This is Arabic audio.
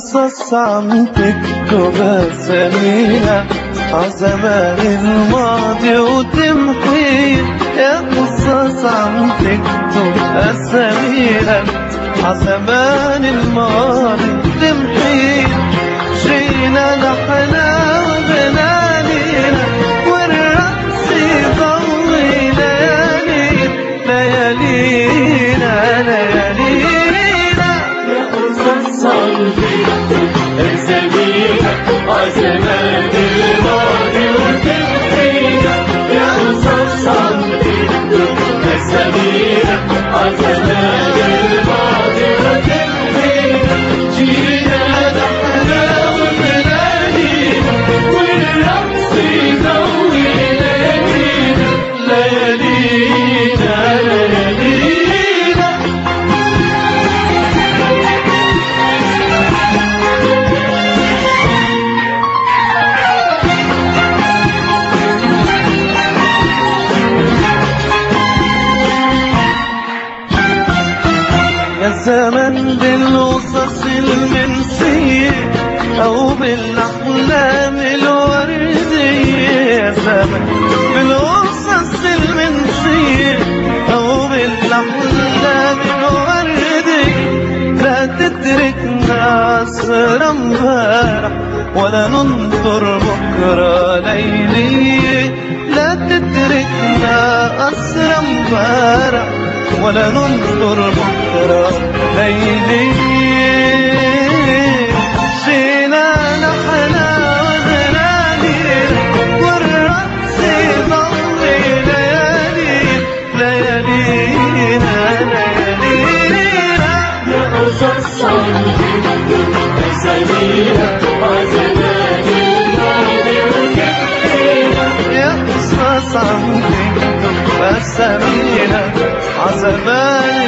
قصص عم تكتب أسامينا عزمان الماضي وتمحي. يا قصص عم تكتب أسامينا عزمان الماضي وتمحي. جينا نحنا وبنانينا والرقص يضوي ليالينا ليالينا ليالينا. يا قصص عم تكتب أسامينا عزمان الماضي وتمحينا. يا قصص عم تكتب أسامينا عزمان الماضي وتمحينا. جينا نحنا وبنانينا والرقص يضوي ليالينا ليالينا ليالينا. يا زمن بالقصص المنسية أو بالأحلام الوردية. يا زمن بالقصص المنسية أو بالأحلام الوردية. لا تتركنا أسرى امبارح ولا ننظر بكرة ليلية. لا تتركنا أسرى امبارح ولا ننظر بكرة ليلية. جينا نحنا وبنانينا والرقص يضوي ليالينا ليالينا ليالينا. يا قصص عم تكتب أسامينا عزمان الماضي وتمحينا. يا قصص عم تكتب أسامينا عزمان